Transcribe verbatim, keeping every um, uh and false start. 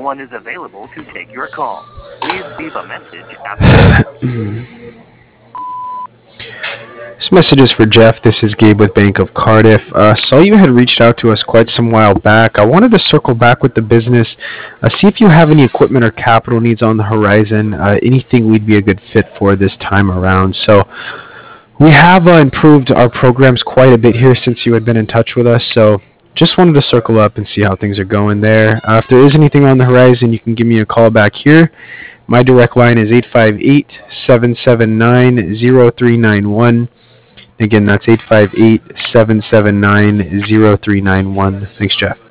one is available to take your call. Please leave a message after the This message is for Jeff. This is Gabe with Bank of Cardiff. Uh, saw you had reached out to us quite some while back. I wanted to circle back with the business, uh, see if you have any equipment or capital needs on the horizon, uh, anything we'd be a good fit for this time around. So we have uh, improved our programs quite a bit here since you had been in touch with us. So just wanted to circle up and see how things are going there. Uh, if there is anything on the horizon, you can give me a call back here. My direct line is eight five eight, seven seven nine, zero three nine one. Again, that's eight five eight, seven seven nine, zero three nine one. Thanks, Jeff.